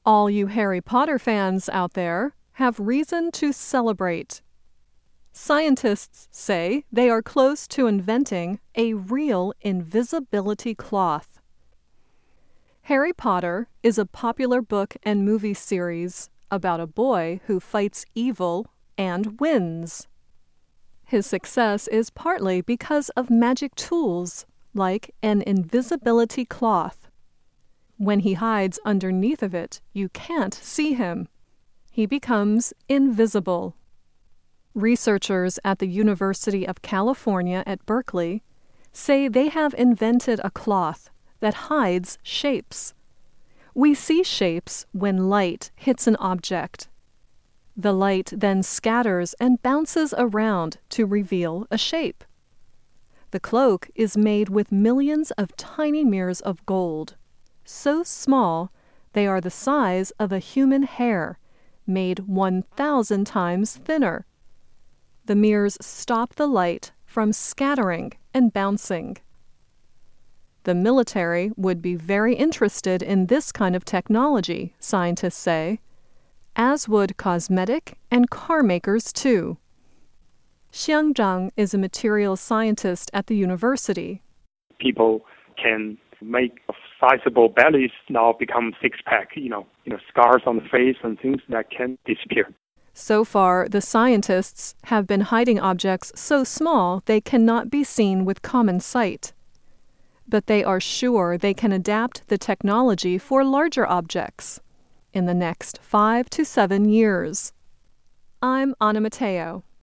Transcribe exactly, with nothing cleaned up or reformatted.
All you Harry Potter fans out there have reason to celebrate. Scientists say they are close to inventing a real invisibility cloth. Harry Potter is a popular book and movie series about a boy who fights evil and wins. His success is partly because of magic tools like an invisibility cloth. When he hides underneath of it, you can't see him. He becomes invisible. Researchers at the University of California at Berkeley say they have invented a cloth that hides shapes. We see shapes when light hits an object. The light then scatters and bounces around to reveal a shape. The cloak is made with millions of tiny mirrors of gold, so small they are the size of a human hair, made one thousand times thinner. The mirrors stop the light from scattering and bouncing. The military would be very interested in this kind of technology, scientists say, as would cosmetic and car makers too. Xiang Zhang is a materials scientist at the university. People can make sizable bellies now become six-pack, you know, you know, scars on the face and things that can disappear. So far, the scientists have been hiding objects so small they cannot be seen with common sight. But they are sure they can adapt the technology for larger objects in the next five to seven years. I'm Anna Mateo.